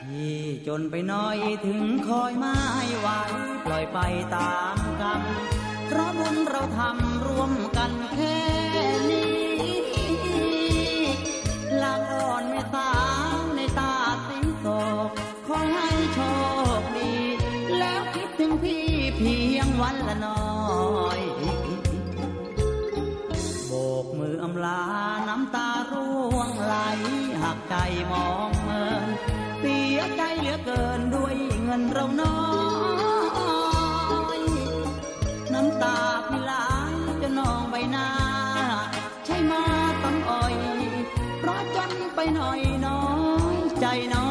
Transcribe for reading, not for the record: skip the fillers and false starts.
พี่จนไปหน่อยถึงคอยไม่ไหวปล่อยไปตามกรรมเพราะบุญเราทำร่วมกันแค่นี้ลาก่อนแม่สาวในตาสิงโศกขอให้โชคดีแล้วคิดถึงพี่เพียงวันละน้อยโบกมืออำลาน้ำตาร่วงไหลหักใจมองเมินเสียใจเหลือเกินด้วยเงินเราน้อยน้ำตาพี่ไหลจะนองใบหน้าใช่มาต้องอ่อยเพราะจนไปหน่อยน้อยใจน้